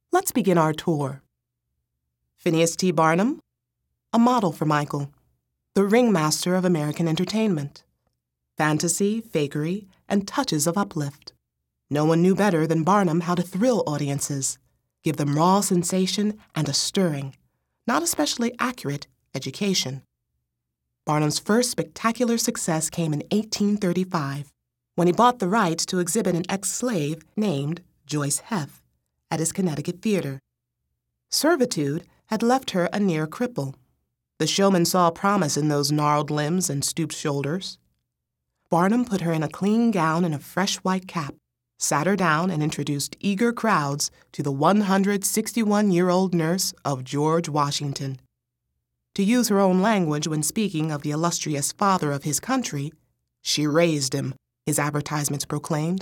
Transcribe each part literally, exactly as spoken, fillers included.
Let's begin our tour. Phineas T. Barnum, a model for Michael, the ringmaster of American entertainment. Fantasy, fakery, and touches of uplift. No one knew better than Barnum how to thrill audiences, give them raw sensation and a stirring, not especially accurate, education. Barnum's first spectacular success came in eighteen thirty-five, when he bought the rights to exhibit an ex-slave named Joyce Heth at his Connecticut theater. Servitude had left her a near cripple. The showman saw promise in those gnarled limbs and stooped shoulders. Barnum put her in a clean gown and a fresh white cap, sat her down and introduced eager crowds to the one hundred sixty-one-year-old nurse of George Washington. To use her own language when speaking of the illustrious father of his country, she raised him, his advertisements proclaimed.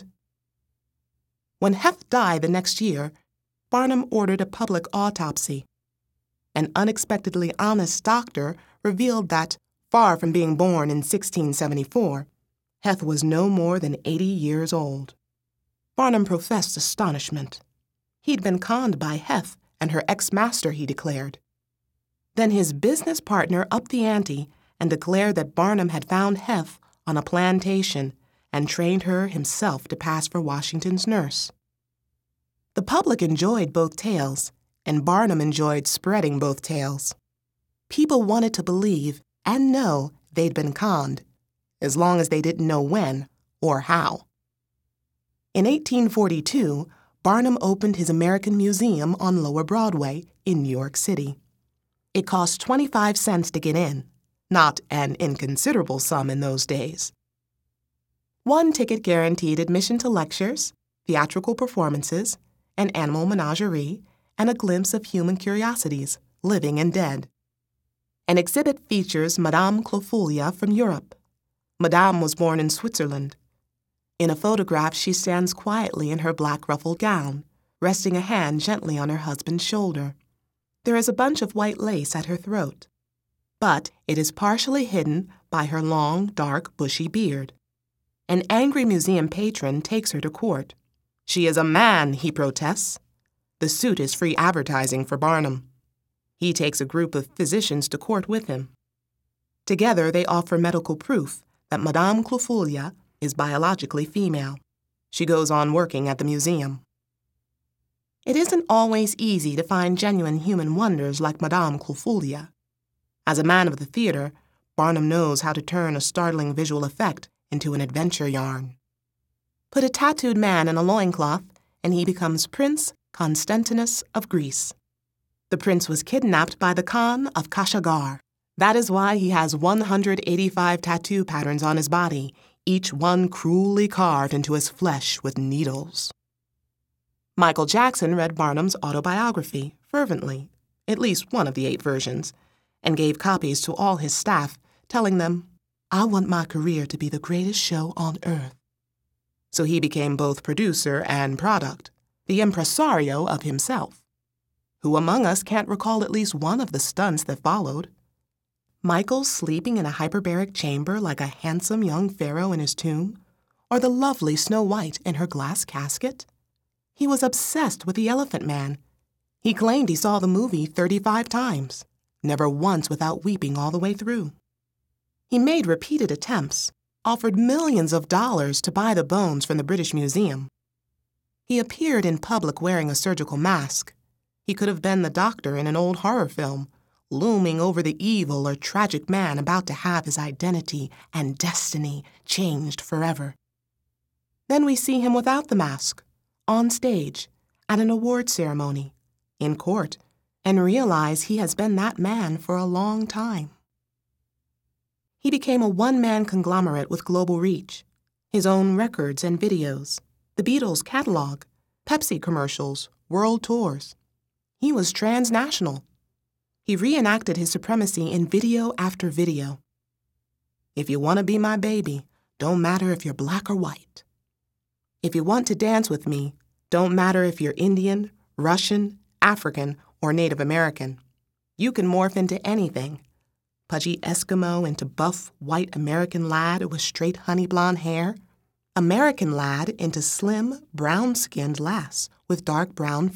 When Heth died the next year, Barnum ordered a public autopsy. An unexpectedly honest doctor revealed that, far from being born in sixteen seventy-four, Heth was no more than eighty years old. Barnum professed astonishment. He'd been conned by Heth and her ex-master, he declared. Then his business partner upped the ante and declared that Barnum had found Heth on a plantation and trained her himself to pass for Washington's nurse. The public enjoyed both tales, and Barnum enjoyed spreading both tales. People wanted to believe and know they'd been conned, as long as they didn't know when or how. In eighteen forty-two, Barnum opened his American Museum on Lower Broadway in New York City. It cost twenty-five cents to get in, not an inconsiderable sum in those days. One ticket guaranteed admission to lectures, theatrical performances, an animal menagerie, and a glimpse of human curiosities, living and dead. An exhibit features Madame Clofulia from Europe. Madame was born in Switzerland. In a photograph, she stands quietly in her black ruffled gown, resting a hand gently on her husband's shoulder. There is a bunch of white lace at her throat, but it is partially hidden by her long, dark, bushy beard. An angry museum patron takes her to court. She is a man, he protests. The suit is free advertising for Barnum. He takes a group of physicians to court with him. Together, they offer medical proof that Madame Clofulia is biologically female. She goes on working at the museum. It isn't always easy to find genuine human wonders like Madame Clofulia. As a man of the theater, Barnum knows how to turn a startling visual effect into an adventure yarn. Put a tattooed man in a loincloth, and he becomes Prince Constantinus of Greece. The prince was kidnapped by the Khan of Kashgar. That is why he has one hundred eighty-five tattoo patterns on his body, each one cruelly carved into his flesh with needles. Michael Jackson read Barnum's autobiography fervently, at least one of the eight versions, and gave copies to all his staff, telling them, "I want my career to be the greatest show on earth." So he became both producer and product, the impresario of himself. Who among us can't recall at least one of the stunts that followed? Michael sleeping in a hyperbaric chamber like a handsome young pharaoh in his tomb, or the lovely Snow White in her glass casket? He was obsessed with the Elephant Man. He claimed he saw the movie thirty-five times, never once without weeping all the way through. He made repeated attempts, offered millions of dollars to buy the bones from the British Museum. He appeared in public wearing a surgical mask. He could have been the doctor in an old horror film, looming over the evil or tragic man about to have his identity and destiny changed forever. Then we see him without the mask, on stage, at an award ceremony, in court, and realize he has been that man for a long time. He became a one-man conglomerate with global reach, his own records and videos, the Beatles catalog, Pepsi commercials, world tours. He was transnational. He reenacted his supremacy in video after video. If you want to be my baby, don't matter if you're black or white. If you want to dance with me, don't matter if you're Indian, Russian, African, or Native American. You can morph into anything. Pudgy Eskimo into buff, white American lad with straight honey blonde hair. American lad into slim, brown-skinned lass with dark brown